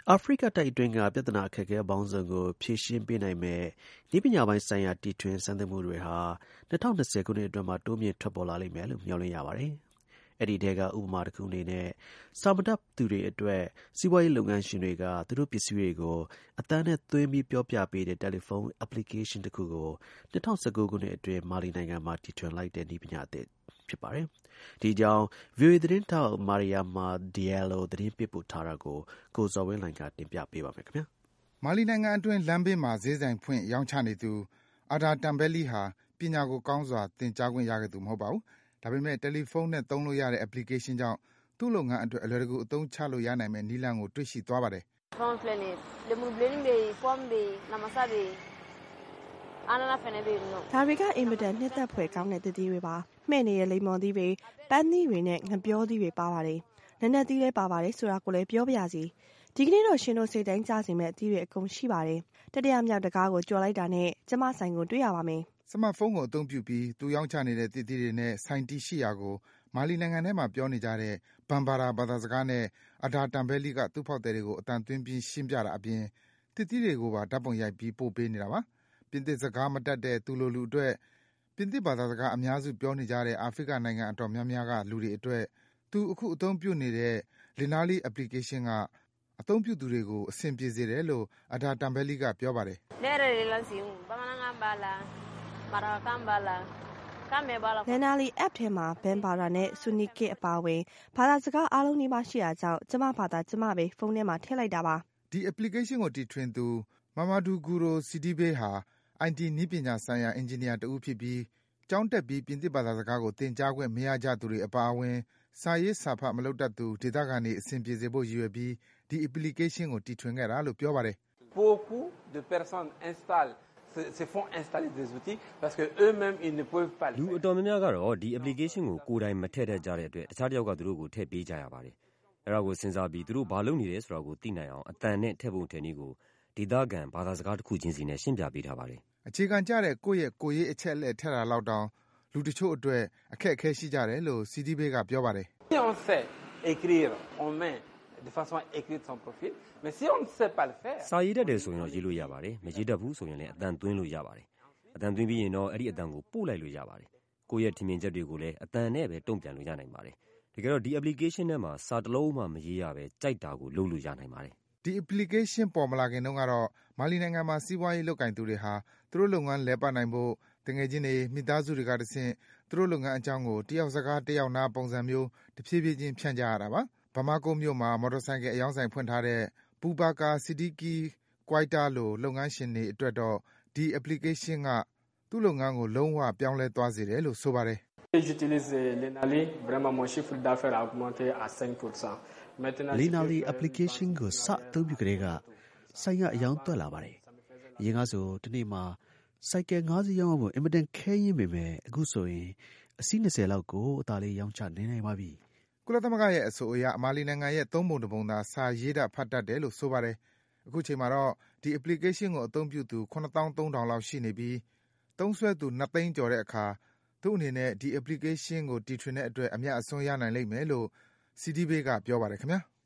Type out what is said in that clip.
အာဖရိကတိုက်အတွင်းက ပြဿနာအခက်အခဲပေါင်းစုံကို ဖြေရှင်းပေးနိုင်မယ့် နည်းပညာပိုင်းဆိုင်ရာ တီထွင်ဆန်းသစ်မှုတွေဟာ 2020 ခုနှစ်အတွင်းမှာ တိုးမြင့်ထွက်ပေါ်လာလိမ့်မယ်လို့ မျှော်လင့်ရပါတယ်။ အဲဒီထဲက ဥပမာတစ်ခုအနေနဲ့ စာမတတ်သူတွေအတွက် စီးပွားရေးလုပ်ငန်းရှင်တွေက သူတို့ပစ္စည်းတွေကို အသံနဲ့သွင်းပြီးပြောပြပေးတဲ့ တယ်လီဖုန်း application တစ်ခုကို 2019 ခုနှစ်အတွင်း မာလီနိုင်ငံမှာ တီထွင်လိုက်တဲ့ နည်းပညာသစ်ဖြစ်ပါတယ်။ ဒီအကြောင်း VOA သတင်းထောက် Mariama Diallo သတင်းပေးပို့ထားတာကို ကိုဇော်ဝင်းလှိုင်က တင်ပြပေးပါမယ်။မာလီနိုင်ငံအတွင်း လမ်းဘေးမှာ ဈေးဆိုင်ဖွင့် ရောင်းချနေသူ Ada Tambeli ဟာ ပညာကို ကောင်းစွာ သင်ကြားခွင့်ရခဲ့သူ မဟုတ်ပါဘူး။ ဒါပေမဲ့ တယ်လီဖုန်းနဲ့ သုံးလို့ရတဲ့ application ကြောင့် သူ့လုပ်ငန်းအတွက် အလွယ်တကူ အသုံးချလို့ရနိုင်မယ့် နည်းလမ်းကို တွေ့ရှိသွားပါတယ်။ "ဒါတွေက အင်မတန် နှစ်သက်ဖွယ်ကောင်းတဲ့ သစ်သီးတွေပါ။ မှည့်နေတဲ့ လိမ္မော်သီးတွေ၊ ပန်းသီးတွေနဲ့ ငှက်ပျောသီးတွေ ပါပါတယ်။ နာနတ်သီးလည်း ပါပါတယ်ဆိုတာကိုလည်း ပြောပါရစေ။ ဒီကနေ့တော့ ရှင်တို့ စိတ်တိုင်းကျစေမယ့် အသီးတွေ အကုန်ရှိပါတယ်။ တတိယမြောက်တံခါးကို ကျော်လိုက်တာနဲ့ ကျမဆိုင်ကို တွေ့ရပါမယ်။ " စမတ်ဖုန်းကို အသုံးပြုပြီး သူရောင်းချနေတဲ့ သစ်သီးတွေနဲ့ ဆိုင်တည်ရှိရာကို မာလီနိုင်ငံထဲမှာ ပြောနေကြတဲ့ Bambara ဘာသာစကားနဲ့ Ada Tambeli က သူ့ဖောက်သည်တွေကို အသံသွင်းပြီး ရှင်းပြတာအပြင် သစ်သီးတွေကိုပါ ဓါတ်ပုံရိုက်ပြီး ပို့ပေးနေတာပါ။ ပြင်သစ်စကားမတတ်တဲ့ သူလိုလူအတွက် ပြင်သစ်ဘာသာစကား အများစုပြောနေကြတဲ့ အာဖရိကနိုင်ငံအတော်များများက လူတွေအတွက် သူ အခု အသုံးပြုနေတဲ့ Lenali application က အသုံးပြုသူတွေကို အဆင်ပြေစေတယ်လို့ Ada Tambeli က ပြောပါတယ်။ Lenali app ထဲမှာ Bambara နဲ့ Soninke အပါအဝင် ဘာသာစကားအားလုံးနီးပါးရှိတာကြောင့် ကျမဘာသာ ကျမပဲ ဖုန်းထဲမှာ ထည့်လိုက်တာပါ။ ဒီ application ကို တီထွင်သူ Mamadou Guro Sidibé ဟာ IT နည်းပညာဆိုင်ရာ အင်ဂျင်နီယာတဦးဖြစ်ပြီး ကျောင်းတက်ပြီး ပြင်သစ်ဘာသာစကားကို သင်ကြားခွင့်မရကြသူတွေအပါအဝင် စာရေးစာဖတ် မလုပ်တတ်သူ ဒေသခံတွေ အဆင်ပြေစေဖို့ ရည်ရွယ်ပြီး ဒီ application ကို တီထွင်ခဲ့တာလို့ ပြောပါတယ်။ "လူအတော်များများကတော့ ဒီ application ကို ကိုယ်တိုင်မထည့်တတ်ကြတဲ့အတွက် တခြားတစ်ယောက်က သူတို့ကို ထည့်ပေးကြရပါတယ်။ အဲဒါကို စဉ်းစားပြီး သူတို့ ဘာလုပ်နေတယ်ဆိုတာကို သိနိုင်အောင် အသံနဲ့ ထည့်ပုံထည့်နည်းကို ဒေသခံ ဘာသာစကားတစ်ခုချင်းစီနဲ့ ရှင်းပြပေးထားပါတယ်။ " အခြေခံကျတဲ့ ကိုယ့်ရဲ့ ကိုယ်ရေးအချက်အလက် ထည့်တာလောက်တောင် လူတချို့အတွက် အခက်အခဲရှိကြတယ်လို့ Sidibé က ပြောပါတယ်။ "စာရေးတတ်တယ်ဆိုရင်တော့ ရေးလို့ရပါတယ်။ မရေးတတ်ဘူးဆိုရင်လည်း အသံသွင်းလို့ရပါတယ်။ အသံသွင်းပြီးရင်တော့ အဲဒီအသံကို ပို့လိုက်လို့ရပါတယ်။ ကိုယ့်ရဲ့ ထင်မြင်ချက်တွေကိုလည်း အသံနဲ့ပဲ တုံ့ပြန်လို့ရနိုင်ပါတယ်။ တကယ်တော့ ဒီ application ထဲမှာ စာတစ်လုံးမှ မရေးရဘဲ ကြိုက်တာကို လုပ်လို့ရနိုင်ပါတယ်။ " ဒီ application ပေါ်မလာခင်တုန်းကတော့ မာလီနိုင်ငံမှာ စီးပွားရေးလုပ်ကိုင်သူတွေဟာ သူတို့လုပ်ငန်းလည်ပတ်နိုင်ဖို့ သူငယ်ချင်းတွေ၊ မိသားစုတွေကတဆင့် သူတို့လုပ်ငန်းအကြောင်းကို တယောက်စကား တယောက်နားပုံစံမျိုး တဖြည်းဖြည်းချင်း ဖြန့်ကြရတာပါ။ Bamako မြို့မှာ မော်တော်ဆိုင်ကယ်အရောင်းဆိုင်ဖွင့်ထားတဲ့ Boubacar Sidiki Keita လို လုပ်ငန်းရှင်တွေအတွက်တော့ ဒီ application က သူ့လုပ်ငန်းကို လုံးဝ ပြောင်းလဲသွားစေတယ်လို့ ဆိုပါတယ်။ Lenali application ကို စ အသုံးပြုကတည်းက ဆိုင်က အရောင်းသွက်လာပါတယ်။ အရင်ကဆို တစ်နေ့မှာ ဆိုင်ကယ် ၅ စီးရောင်းရဖို့ အင်မတန် ခဲယဉ်းပေမဲ့ အခုဆိုရင် အစီး 20 လောက်ကို အသာလေး ရောင်းချနိုင်ပါပြီ။ " ကုလသမဂ္ဂရဲ့ အဆိုအရ မာလီနိုင်ငံရဲ့ သုံးပုံတစ်ပုံသာ စာရေးတတ် ဖတ်တတ်တယ်လို့ ဆိုပါတယ်။ အခုချိန်မှာတော့ ဒီ application ကို အသုံးပြုသူ ၇၃,၀၀၀ လောက်ရှိနေပြီး သုံးစွဲသူ ၂ သိန်းကျော်တဲ့အခါ သူ့အနေနဲ့ ဒီ application ကို တီထွင်တဲ့အတွက် အမြတ်အစွန်း ရနိုင်လိမ့်မယ်လို့ Sidibé က ပြောပါတယ် ခင်ဗျား။